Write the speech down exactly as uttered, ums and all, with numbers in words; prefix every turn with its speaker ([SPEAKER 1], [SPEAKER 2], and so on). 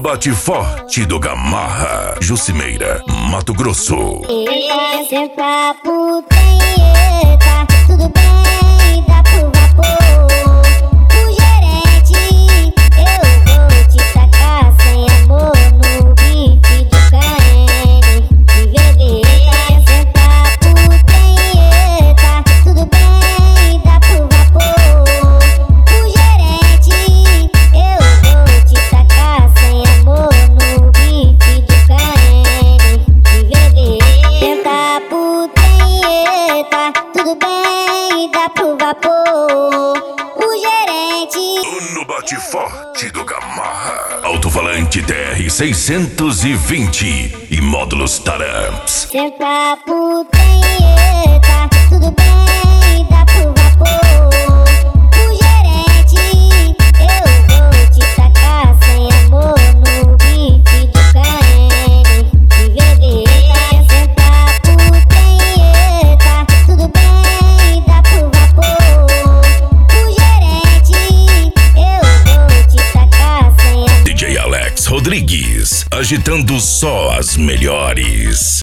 [SPEAKER 1] bate forte do Gamarra, Jucimeira, Mato Grosso.
[SPEAKER 2] Eita, senta putenheta, tudo bem, dá pro vapor. O gerente, eu vou te tacar sem amor no bife de carne. De beber, senta putenheta, tudo bem, dá pro vapor. O gerente, eu vou te tacar sem amor no bife de carne. De beber, senta putenheta, tudo bem, dá pro vapor. O gerente
[SPEAKER 1] No bate forte do Gamarra, alto-falante T R seiscentos e vinte e módulos Taramps.
[SPEAKER 2] senta putenheta, tudo bem, dá pro vapor. O gerente, eu vou te tacar sem amor no bife de carne. De beber, senta putenheta, tudo bem, dá pro vapor. O gerente, eu vou te tacar sem amor.
[SPEAKER 1] D J Alex Rodrigues, agitando só as melhores.